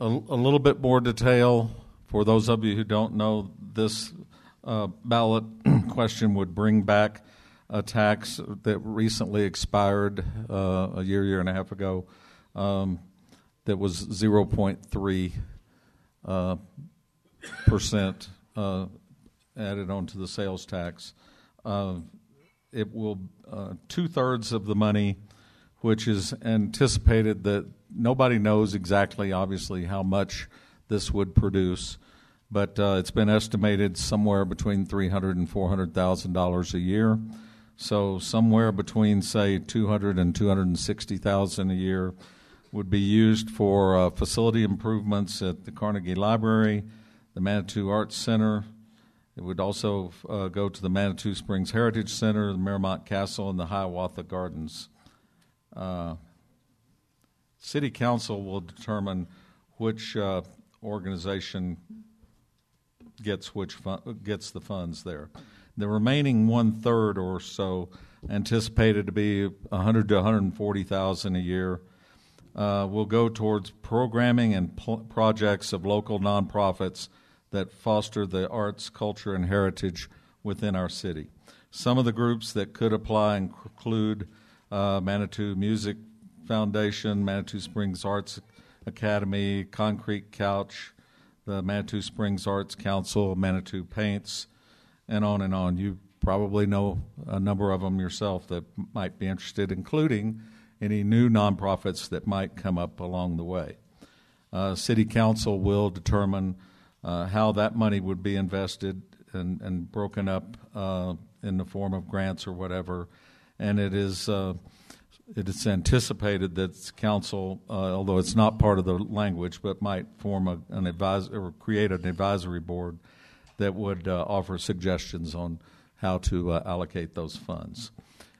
a little bit more detail for those of you who don't know, this ballot question would bring back a tax that recently expired a year and a half ago that was 0.3 percent added onto the sales tax. It will 2/3 of the money, which is anticipated that nobody knows exactly, obviously, how much this would produce, but it's been estimated somewhere between $300,000 and $400,000 a year. So somewhere between, say, $200,000 and $260,000 a year would be used for facility improvements at the Carnegie Library, the Manitou Arts Center. It would also go to the Manitou Springs Heritage Center, the Merrimont Castle, and the Hiawatha Gardens. City Council will determine which organization gets the funds there. The remaining 1/3 or so, anticipated to be $100,000 to $140,000 a year, will go towards programming and projects of local nonprofits that foster the arts, culture, and heritage within our city. Some of the groups that could apply include Manitou Music Foundation, Manitou Springs Arts Academy, Concrete Couch, the Manitou Springs Arts Council, Manitou Paints, and on and on. You probably know a number of them yourself that might be interested, including any new nonprofits that might come up along the way. City Council will determine how that money would be invested and broken up in the form of grants or whatever. And it is anticipated that council, although it's not part of the language, but might form an advisor or create an advisory board that would offer suggestions on how to allocate those funds.